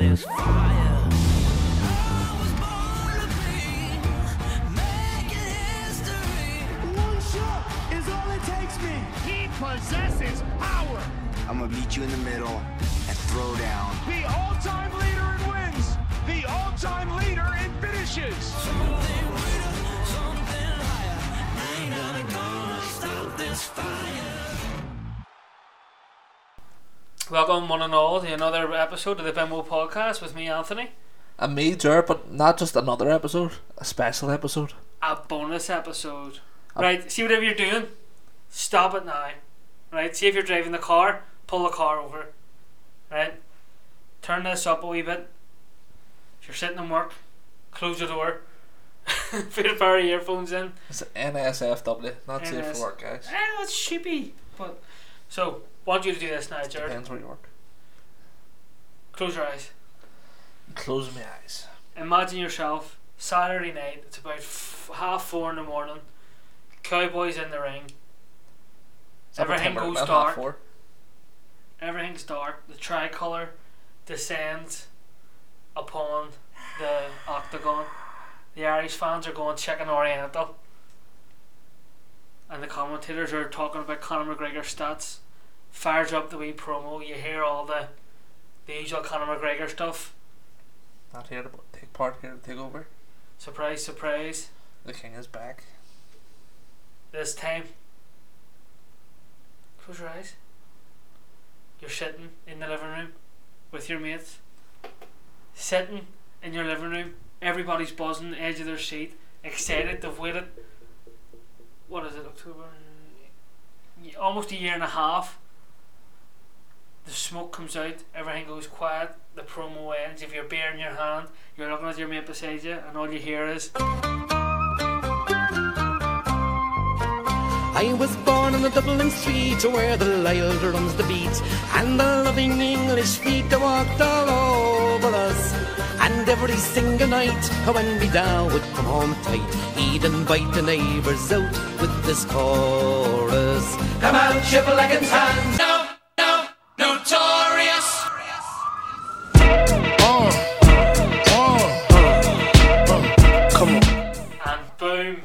this fire. I was born to be making history. One shot is all it takes me. He possesses power. I'm gonna meet you in the middle and throw down. The all-time leader in wins. The all-time leader in finishes. Something greater, something higher. Ain't gonna stop this fire. Welcome one and all to another episode of the Bimbo Podcast with me, Anthony. And me, Ger, but not just another episode, a special episode. A bonus episode. Right, see whatever you're doing, stop it now. Right, see if you're driving the car, pull the car over. Right, turn this up a wee bit. If you're sitting in work, close the door. Put a pair of earphones in. It's NSFW, not safe NS. for work, guys. It's sheepy. But so, want you to do this now, Jared. Depends where you work. Close your eyes. Closing my eyes. Imagine yourself Saturday night. It's about 4:30 in the morning. Cowboys in the ring. Everything goes dark. Everything's dark. The tricolour descends upon the octagon. The Irish fans are going chicken oriental, and the commentators are talking about Conor McGregor's stats. Fires up the wee promo. You hear all the usual Conor McGregor stuff. Not here to take part, here to take over. Surprise, surprise. The king is back. This time, close your eyes. You're sitting in the living room with your mates. Sitting in your living room. Everybody's buzzing, edge of their seat, excited. They've waited, what is it, October? Almost a year and a half. The smoke comes out, everything goes quiet, the promo ends. If you're beer in your hand, you're looking at your mate beside you, and all you hear is, I was born on the Dublin street where the Lyle runs the beat, and the loving English feet that walked all over us. And every single night when we down would come home tight, he'd invite the neighbours out with this chorus. Come out, ship-a-legging hands. No, notorious. Come on. and boom,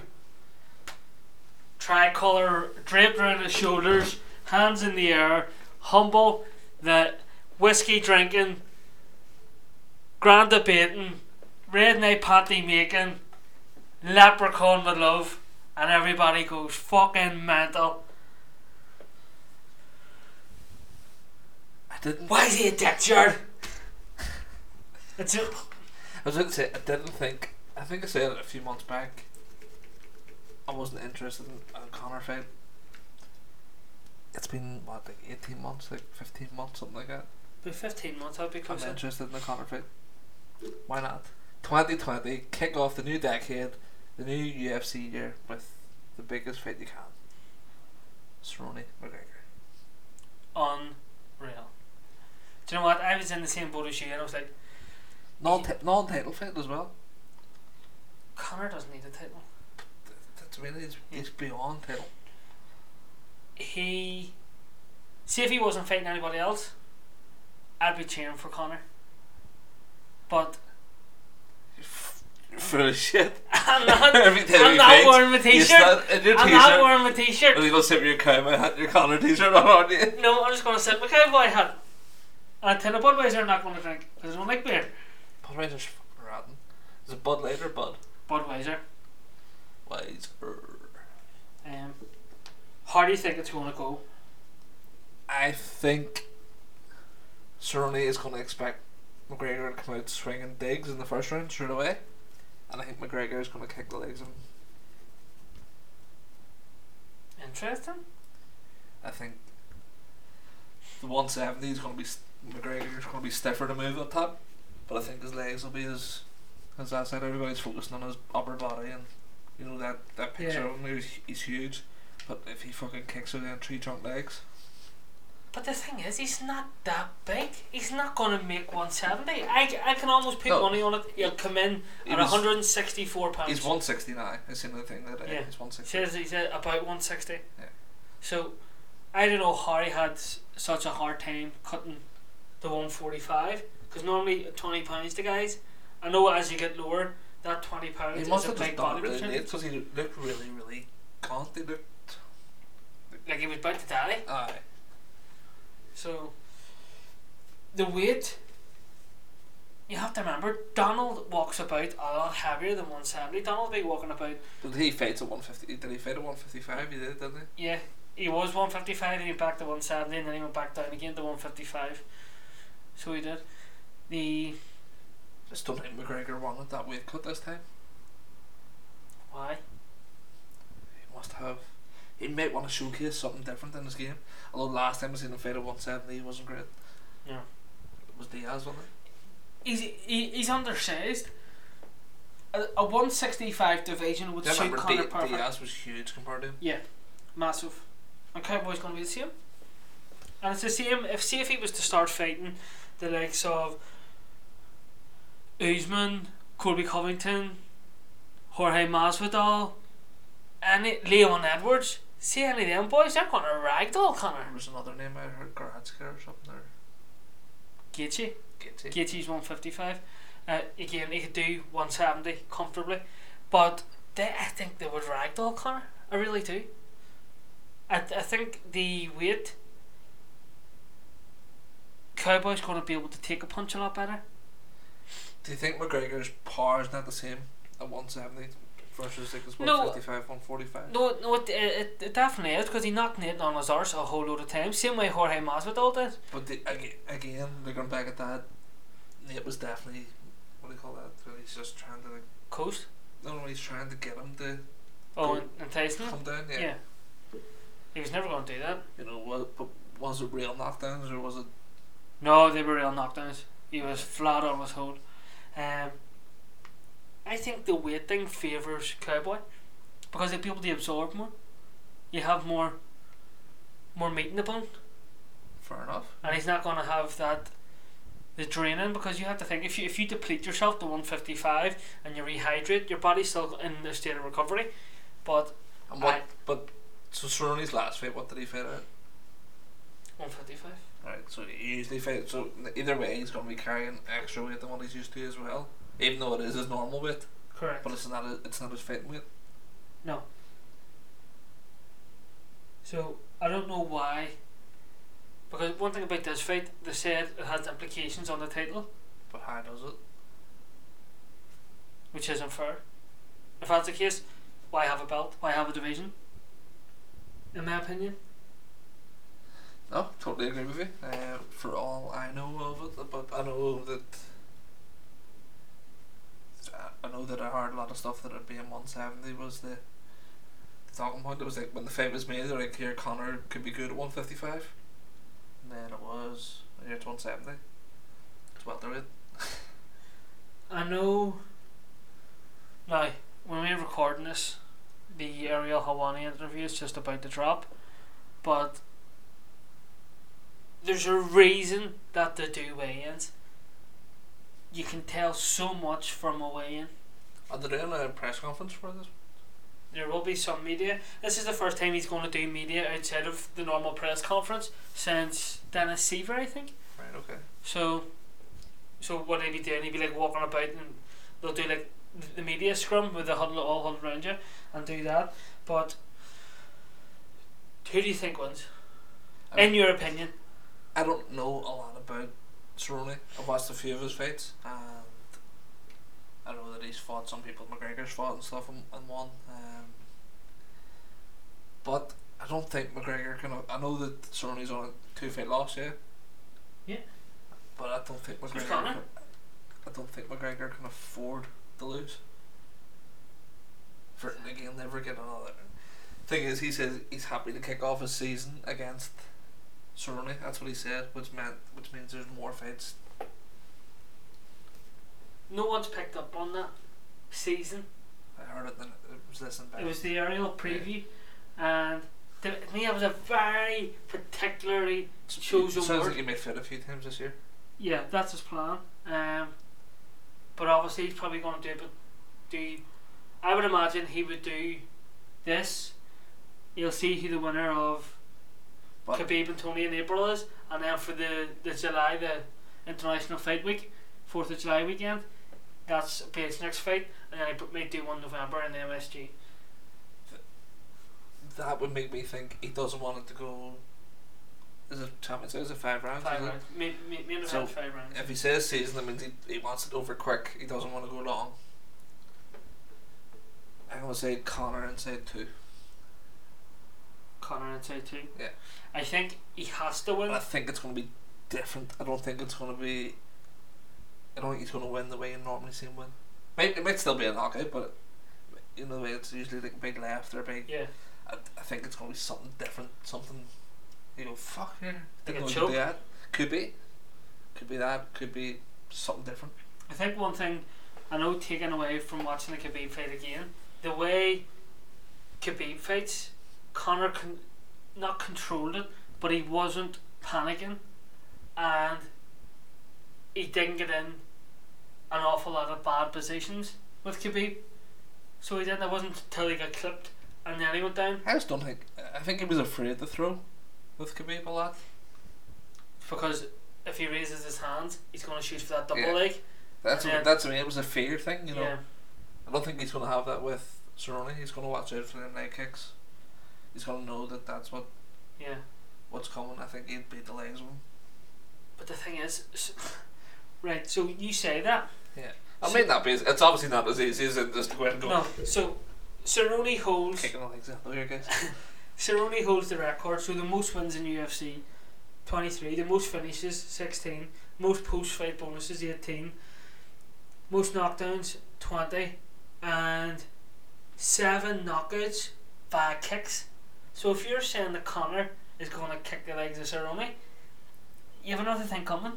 tricolour draped around his shoulders, hands in the air, humble, the whiskey drinking, grand debating, red night panty making, leprechaun with love, and everybody goes fucking mental. I didn't. Why is he a dick, Jared? It's a, I was going to say, I didn't think. I think I said it a few months back. I wasn't interested in a Conor fight. It's been, what, like 18 months, like 15 months, something like that. about 15 months I'll be I'm closer. interested in a Conor fight. Why not? 2020, kick off the new decade, the new UFC year with the biggest fight you can. Cerrone McGregor. Unreal. Do you know what? I was in the same boat as you, and I was like, Non-title fight as well. Conor doesn't need a title. That's really, he's beyond title. See if he wasn't fighting anybody else, I'd be cheering for Conor. But You're full of shit. I'm not. Every time I'm he not fights, wearing my you t-shirt. stand in your I'm t-shirt. not wearing my t-shirt. Are you going to sit with your cowboy hat and your Conor t-shirt on, aren't you? No, I'm just going to sit my cowboy hat. And a tin of Budweiser I'm not going to drink because I don't like beer. Budweiser's fucking rotten. Is it Bud Light or Bud? Budweiser. Weiser. How do you think it's going to go? I think Cerrone is going to expect McGregor to come out swinging digs in the first round straight away, and I think McGregor is going to kick the legs of him. Interesting. I think the 170 is going to be McGregor's going to be stiffer to move up top, but I think his legs will be his asset. Everybody's focusing on his upper body, and you know that picture Yeah. of him, he's huge, but if he fucking kicks with them 3 trunk legs. But the thing is, he's not that big. He's not going to make 170. I can almost put No. money on it. He'll come in He at was- 164 pounds. He's 160 now. I seen the thing that Yeah. he's 160. Says he's at about 160. Yeah. So I don't know how he had such a hard time cutting to 145, because normally £20 to guys. I know as you get lower, that £20 He is must a have just big done body it really percentage. late because he looked really, really gaunt. He looked. Like he was about to die. Aye. So the weight, you have to remember, Donald walks about a lot heavier than 170. Donald will be walking about, Did he fight at 150? Did he fight at 155? He did, didn't he? yeah, he was 155, then he went back to 170, and then he went back down again to 155. So he did. The Just don't think McGregor wanted that weight cut this time. why? He must have. He might want to showcase something different in his game. Although last time I seen him fight at 170, he wasn't great. No. It was Diaz, wasn't He's undersized. A 165 division would it? suit Remember, Conor perfect. Diaz was huge compared to him. Yeah, massive. And Cowboy's going to be the same. And it's the same. If he was to start fighting the likes of Usman, Colby Covington, Jorge Masvidal, and Leon Edwards, see any of them boys, they're going to ragdoll Conor. There was another name I heard, Goretzka or something, or Gaethje. Gaethje. Gaethje's 155. Again, he could do 170 comfortably, but I think they would ragdoll Conor. I really do. I think the weight, Cowboy's going to be able to take a punch a lot better. Do you think McGregor's power is not the same at 170 versus like his No. 155, 145? No, it definitely is, because he knocked Nate on his arse a whole load of times, same way Jorge Masvidal did. But again, looking back at that, Nate was definitely, what do you call that? He's just trying to, like, Coast. no, he's trying to get him to Oh, and Tyson. come down. Yeah. He was never going to do that. You know, but was it real knockdowns or was it? No, they were real knockdowns. He was flat on his hold. I think the weight thing favours Cowboy, because they'll be able to absorb more. You have more meat in the bone, Fair enough. and he's not going to have the draining, because you have to think, if you deplete yourself to 155 and you rehydrate, your body's still in a state of recovery. But And but so Cerrone's last fight, what did he fight at? 155. Right, so he usually fight. So either way, he's going to be carrying extra weight than what he's used to as well. Even though it is his normal weight, Correct. but it's not his fighting weight. No. So I don't know why. Because one thing about this fight, they said it has implications on the title, But how does it? which isn't fair. If that's the case, why have a belt? Why have a division? In my opinion. No, totally agree with you. For all I know of it, but I know that I heard a lot of stuff that it being 170 was the talking point. It was like when the fight was made, they're like, here Conor could be good at 155, and then it was here to 170. It's welterweight. I know. Now, when we're recording this, the Ariel Helwani interview is just about to drop, but there's a reason that they do weigh-ins. You can tell so much from a weigh-in. Are they doing a press conference for this? There will be some media. This is the first time he's going to do media outside of the normal press conference since Dennis Seaver, I think. Right, okay. So what he'd be doing, he'd be like walking about, and they'll do like the media scrum with the all huddled around you and do that. But who do you think wins? In your opinion? I don't know a lot about Cerrone. I've watched a few of his fights, and I know that he's fought some people McGregor's fought and stuff and won. But I don't think McGregor can. I know that Cerrone's on a 2-fight loss, yeah. Yeah. But I don't think Who's McGregor. Conor? I don't think McGregor can afford to lose. For again, never get another. Thing is, he says he's happy to kick off his season against Cerrone. That's what he said, which means there's more fights. No one's picked up on that season. I heard it. Then it was listening back. It was the aerial preview, and to me, it was a very particularly chosen Sounds word. like he may fit a few times this year. Yeah, that's his plan. But obviously he's probably going to I would imagine he would do this. You'll see who the winner of But Khabib and Tony in April is, and then for the July, the International Fight Week, 4th of July weekend, that's Bates' next fight, and then I might do one November in the MSG. that would make me think he doesn't want it to go. Is it championship? Is it 5 rounds? 5 is it? rounds. Main event, So, 5 rounds. If he says season, that means he wants it over quick. He doesn't want to go long. I'm gonna say Conor inside 2. Conor inside 2. Yeah. I think he has to win. But I think it's going to be different. I don't think it's going to be. I don't think he's going to win the way you normally see him win. It might still be a knockout, but you know the way it's usually like a big left or a big. Yeah. I think it's going to be something different. Something. You go fuck here. Like a Didn't know you choke? could do that. Could be. Could be that. Could be something different. I think one thing I know, taken away from watching the Khabib fight again, the way Khabib fights, Conor not controlled it, but he wasn't panicking, and he didn't get in an awful lot of bad positions with Khabib. So he didn't. It wasn't until he got clipped and then he went down. I just don't think. I think he was afraid to throw with Khabib a lot. Because if he raises his hands, he's going to shoot for that double Yeah. leg. That's And then- that's I mean, it was a fear thing, you know. Yeah. I don't think he's going to have that with Cerrone. He's going to watch out for the leg kicks. He's going to know that that's Yeah. what's coming. I think he'd beat the legs of him. But the thing is, right, so you say that. Yeah. I mean that be. It's obviously not as easy as it just to go and go No, so Cerrone holds kicking the legs out there, guys. Cerrone holds the record, so the most wins in UFC 23, the most finishes 16, most post fight bonuses 18, most knockdowns 20, and 7 knockouts via kicks. So if you're saying that Conor is going to kick the legs of Cerrone, you have another thing coming.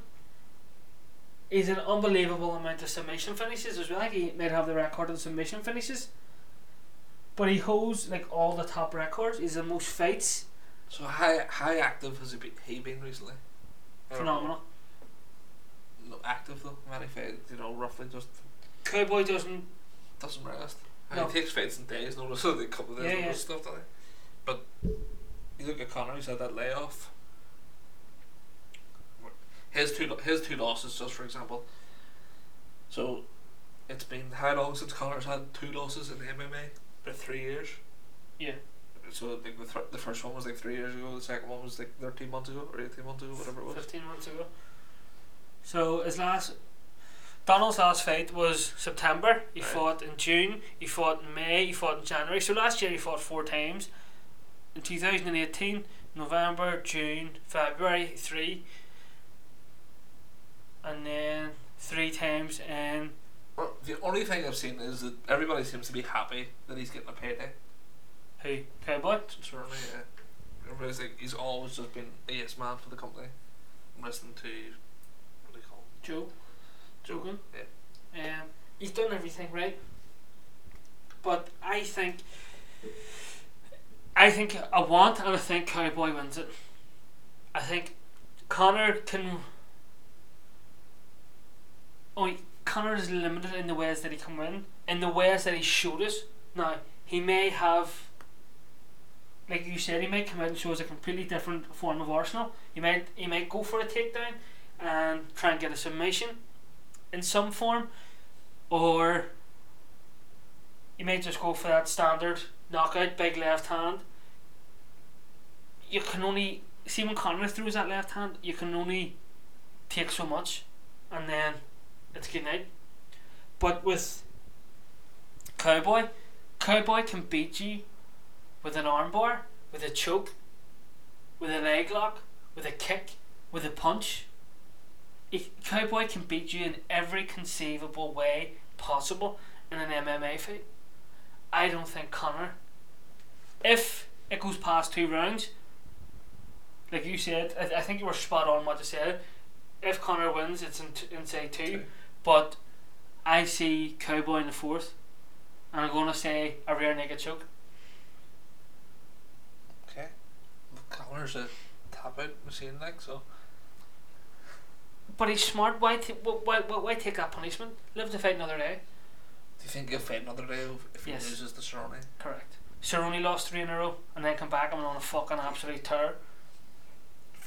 He's an unbelievable amount of submission finishes as well. Like, he might have the record of submission finishes, but he holds like all the top records. He's the most fights. So how active has he been recently? I don't Phenomenal. know. No, active though. Many fights, you know, roughly just Cowboy doesn't. doesn't rest. No. He takes fights in days, notice a couple of days Yeah, yeah. stuff, doesn't he? But you look at Conor, he's had that layoff. His two losses, just for example. So it's been how long since Conor's had 2 losses in MMA? About 3 years. Yeah. So like the first one was like 3 years ago. The second one was like 13 months ago or 18 months ago, whatever it was. 15 months ago. So Donald's last fight was September. He Right. fought in June. He fought in May. He fought in January. So last year he fought 4 times. In 2018, November, June, February 3, and then 3 times in. Well, the only thing I've seen is that everybody seems to be happy that he's getting a payday. Who? Cowboy? Certainly, yeah. Everybody's like he's always just been a yes man for the company. I'm listening to what do you call him? Joe. Jogan. Yeah. He's done everything right, but I think I want and I think Cowboy wins it. I think Conor can. Conor is limited in the ways that he can win, in the ways that he showed us. Now he may have, like you said, he might come out and show us a completely different form of Arsenal. He might go for a takedown and try and get a submission in some form, or you may just go for that standard knockout, big left hand. You can only see when Conor throws that left hand, you can only take so much, and then it's good night. But with Cowboy can beat you with an armbar, with a choke, with a leg lock, with a kick, with a punch. Cowboy can beat you in every conceivable way possible in an MMA fight. I don't think Conor, if it goes past 2 rounds, like you said, I think you were spot on what you said. If Conor wins, it's in say 2, but I see Cowboy in the 4th, and I'm going to say a rear naked choke. Okay. Conor's a tap out machine, like so. But he's smart. Why take that punishment? Live to fight another day. Do you think he'll fight another day if he Yes. loses to Cerrone? Correct. Cerrone lost 3 in a row and then come back and went on a fucking absolute tear.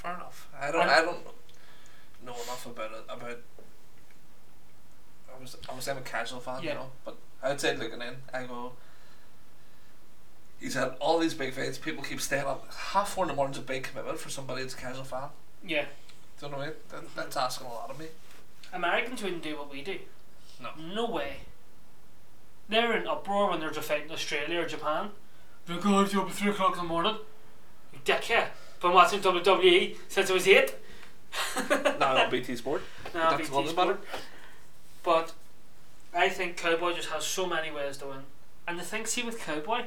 Fair enough. I And- don't know enough about it. I was a casual fan, Yeah. you know, but outside looking in, I go. He's had all these big fights. People keep staying up. 4:30 in the morning's a big commitment for somebody that's a casual fan. Yeah. Do you know what I mean? That's asking a lot of me. Americans wouldn't do what we do. No. No way. They're in uproar when they're fighting Australia or Japan. They're going to be up at 3 o'clock in the morning. You dickhead. Been watching WWE since I was 8. Now on BT Sport. Nah, That's BT all that Sport. matter. But I think Cowboy just has so many ways to win. And the thing, see with Cowboy,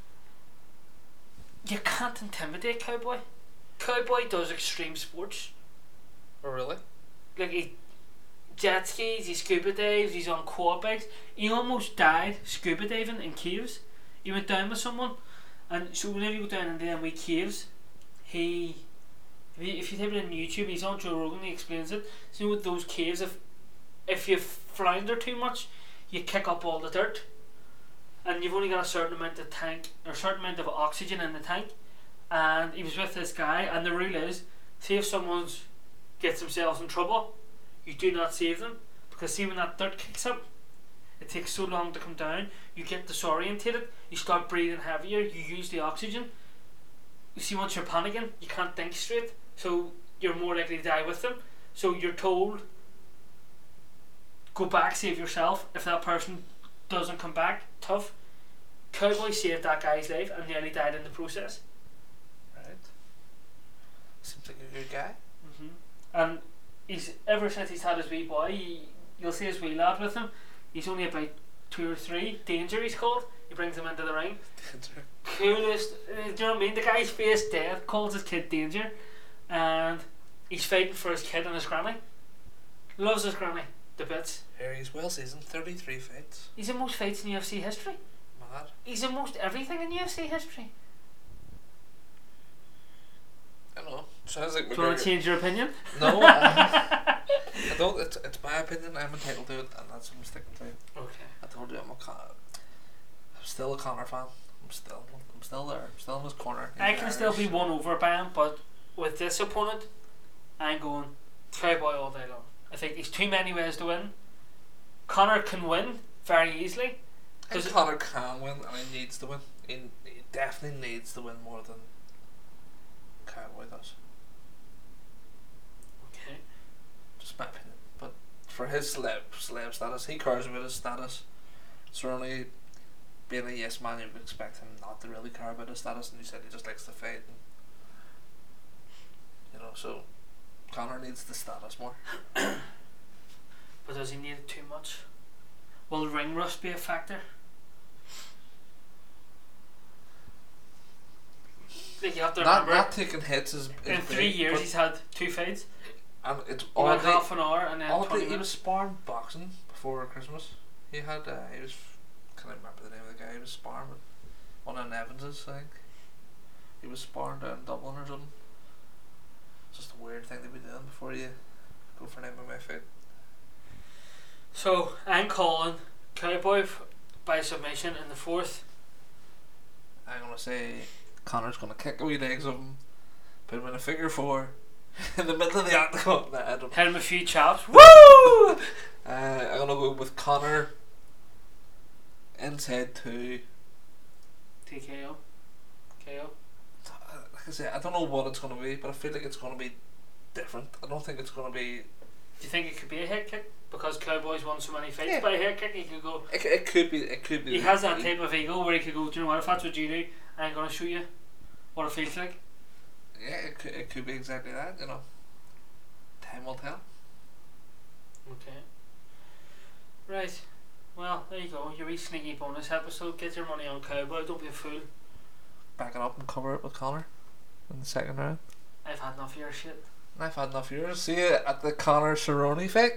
you can't intimidate Cowboy. Cowboy does extreme sports. Oh, really? Like he jet skis, he scuba dives, he's on quad bikes. He almost died scuba diving in caves. He went down with someone, and so whenever you go down into them wee caves, if you type it in YouTube, he's on Joe Rogan, he explains it. So with those caves, if you flounder too much, you kick up all the dirt, and you've only got a certain amount of tank or a certain amount of oxygen in the tank. And he was with this guy, and the rule is, see if someone gets themselves in trouble, you do not save them, because see when that dirt kicks up, it takes so long to come down, you get disorientated, you start breathing heavier, you use the oxygen. You see, once you're panicking, you can't think straight, so you're more likely to die with them. So you're told, go back, save yourself. If that person doesn't come back, tough. Cowboy saved that guy's life and nearly died in the process. Right. Seems like a good guy. And he's ever since he's had his wee boy, you'll see his wee lad with him. He's only about 2 or 3. Danger, he's called. He brings him into the ring. Coolest. Do you know what I mean? The guy's face dead, calls his kid Danger, and he's fighting for his kid and his granny. Loves his granny to bits. Here he's well seasoned, 33 fights. He's in most fights in UFC history. Mad. He's in most everything in UFC history. I don't know. Sounds like Do you want to McGregor. change your opinion? No, I don't. It's my opinion. I'm entitled to it, and that's what I'm sticking to. Okay. I told you I'm still a Conor fan. I'm still there. I'm still in his corner. I He's can still be Irish. won over by him, but with this opponent, I'm going Cowboy all day long. I think there's too many ways to win. Conor can win very easily. I think Conor can win, and he needs to win. He definitely needs to win more than Cowboy does. Okay. Just my opinion. But for his celeb status, he cares about his status. Certainly, being a yes man, you would expect him not to really care about his status, and he said he just likes to fight. And, you know, so Conor needs the status more. But does he need it too much? Will ring rust be a factor? Like you have to remember, Not taking hits is in big, 3 years but- he's had 2 fights. and it's He went oddly, half an hour and then 20 he was minutes. sparring boxing before Christmas. He had he was, can't remember the name of the guy. He was sparring with one of Evans's, I think. He was sparring down in Dublin or something. It's just a weird thing to be doing before you go for an MMA fight. So I'm calling Cowboy by submission in the 4th. I'm gonna say Conor's gonna kick away legs of him, put him in a figure 4 in the middle of the octagon. Nah, I don't. Hit him a few chops. Woo! I'm gonna go with Conor inside 2. TKO. KO. Like I say, I don't know what it's gonna be, but I feel like it's gonna be different. I don't think it's gonna be. Do you think it could be a head kick? Because Cowboy's won so many fights Yeah. by a head kick, he could go. It could be. It could be. He has that type of ego where he could go, do you know what, if that's what you do, I'm going to show you what it feels like. Yeah, it could be exactly that. You know, time will tell. Okay. Right. Well, there you go. Your wee sneaky bonus episode. Get your money on Cowboy. Don't be a fool. Back it up and cover it with Conor in the second round. I've had enough of your shit. And I've had enough of yours. See you at the Conor Cerrone fight.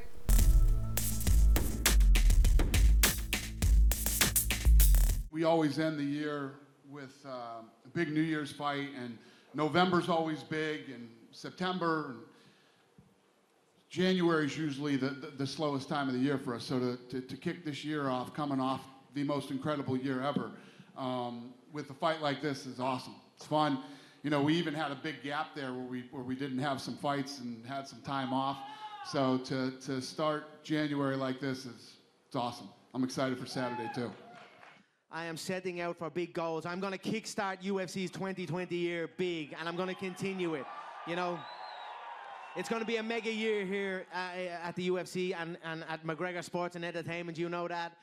We always end the year with a big New Year's fight, and November's always big, and September and January is usually the slowest time of the year for us. So to kick this year off, coming off the most incredible year ever, with a fight like this is awesome. It's fun. you know, we even had a big gap there where we didn't have some fights and had some time off. So to start January like this it's awesome. I'm excited for Saturday too. I am setting out for big goals. I'm going to kickstart UFC's 2020 year big, and I'm going to continue it. You know, it's going to be a mega year here at the UFC and at McGregor Sports and Entertainment. You know that.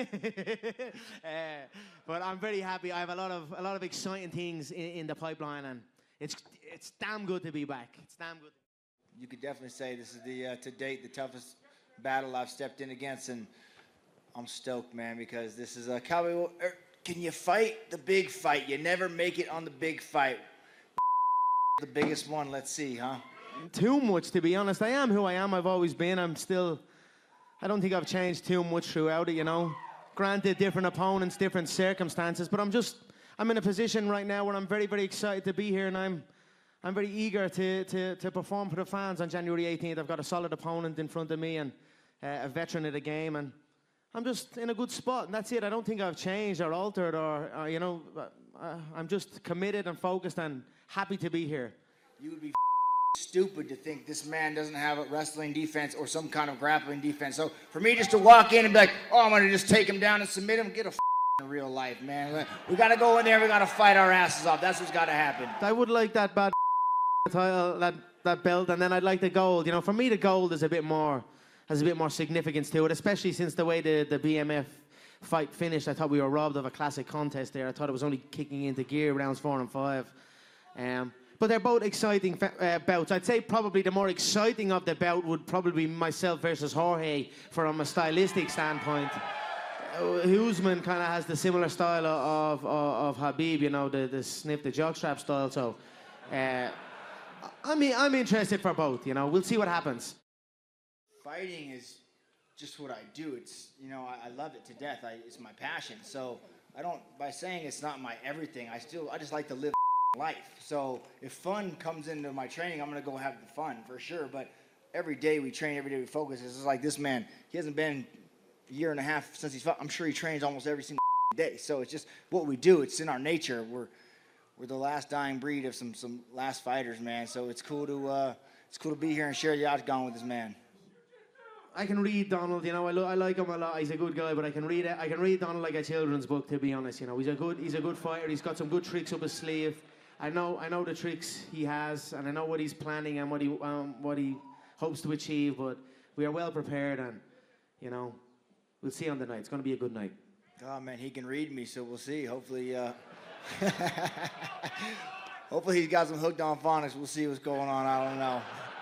But I'm very happy. I have a lot of exciting things in the pipeline, and it's damn good to be back. It's damn good. You could definitely say this is the to date the toughest battle I've stepped in against, and I'm stoked, man, because this is a Cowboy. Can you fight the big fight? You never make it on the big fight. The biggest one. Let's see, huh? Too much, to be honest. I am who I am. I've always been. I don't think I've changed too much throughout it, you know. Granted, different opponents, different circumstances, but I'm in a position right now where I'm very, very excited to be here, and I'm very eager to perform for the fans on January 18th. I've got a solid opponent in front of me and a veteran of the game, and I'm just in a good spot, and that's it. I don't think I've changed or altered or you know, I'm just committed and focused and happy to be here. You would be stupid to think this man doesn't have a wrestling defense or some kind of grappling defense. So for me just to walk in and be like, oh, I'm going to just take him down and submit him, get a in real life, man. We got to go in there, we got to fight our asses off. That's what's got to happen. I would like that bad title, that belt, and then I'd like the gold. You know, for me the gold is has a bit more significance to it, especially since the way the BMF fight finished. I thought we were robbed of a classic contest there. I thought it was only kicking into gear rounds 4 and 5. But they're both exciting bouts. I'd say probably the more exciting of the bout would probably be myself versus Jorge from a stylistic standpoint. Usman kind of has the similar style of Khabib, you know, the sniff the jockstrap style. So I'm interested for both, you know. We'll see what happens. Fighting is just what I do. It's, you know, I love it to death. It's my passion. So by saying it's not my everything, I just like to live life. So if fun comes into my training, I'm going to go have the fun for sure. But every day we train, every day we focus. It's just like this man, he hasn't been a year and a half since he's fought. I'm sure he trains almost every single day. So it's just what we do. It's in our nature. We're the last dying breed of some last fighters, man. So it's cool to be here and share the octagon with this man. I can read Donald, you know. I like him a lot. He's a good guy, but I can read Donald like a children's book, to be honest. You know, he's a good fighter. He's got some good tricks up his sleeve. I know the tricks he has, and I know what he's planning and what he hopes to achieve. But we are well prepared, and you know, we'll see on the night. It's going to be a good night. Oh man, he can read me, so we'll see. Hopefully, hopefully he's got some hooked on phonics. We'll see what's going on. I don't know.